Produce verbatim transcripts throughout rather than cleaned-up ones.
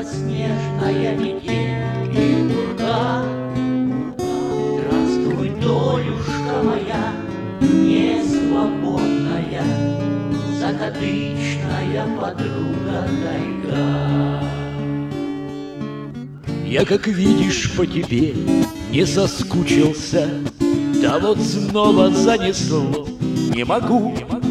белоснежная метель и пурга. Здравствуй, долюшка моя, несвободная, закадычная подруга тайга. Я, как видишь, по тебе не соскучился, да вот снова занесло, не могу.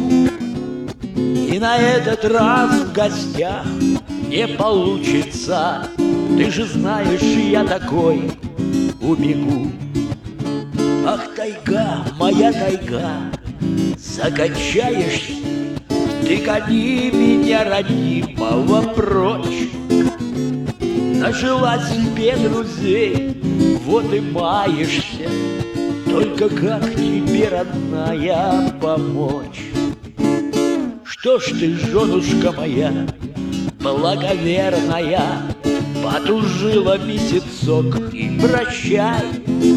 И на этот раз в гостях не получится, ты же знаешь, я такой убегу. Ах, тайга, моя тайга, закачаешься, ты гони меня, родимого, прочь. Нажила себе друзей, вот и маешься, только как тебе, родная, помочь? Что ж ты, женушка моя, благоверная, потужила месяцок и прощай.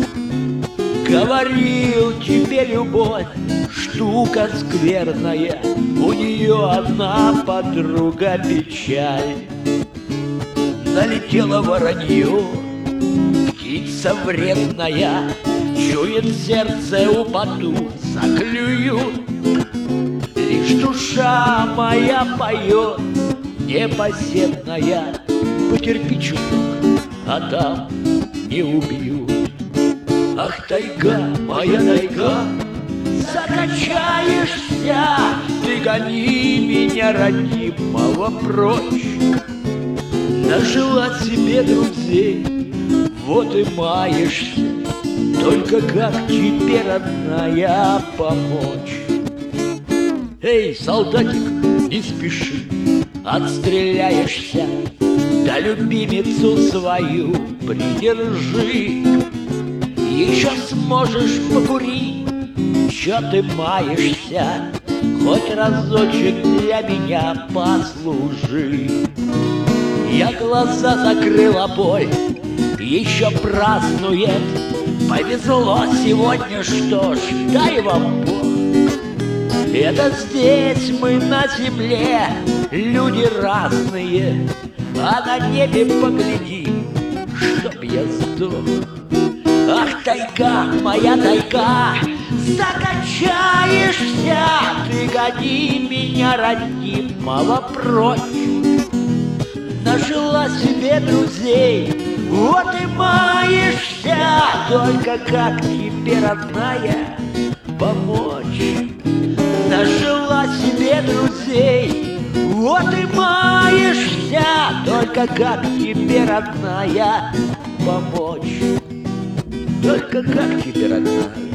Говорил тебе, любовь, штука скверная, у нее одна подруга печаль. Налетело воронье, птица вредная, чует сердце, упаду, заклюют. Лишь душа моя поет, непоседная, потерпи чуток, а там не убьют. Ах, тайга, моя тайга, закачаешься, ты гони меня, родимого, прочь. Нажила себе друзей, вот и маешься, только как тебе, родная, помочь? Эй, солдатик, не спеши, отстреляешься, да любимицу свою придержи. Еще сможешь покурить, чё ты маешься, хоть разочек для меня послужи. Я глаза закрыла, боль еще празднует, повезло сегодня, что ж, дай вам Бог. Это здесь мы на земле, люди разные, а на небе погляди, чтоб я сдох. Ах, тайга, моя тайга, закачаешься, ты гони меня, родимого, прочь. Нажила себе друзей, вот и маешься, только как тебе, родная, помочь? Нажила себе друзей, вот и маешься, только как тебе, родная, помочь? Только как тебе, родная,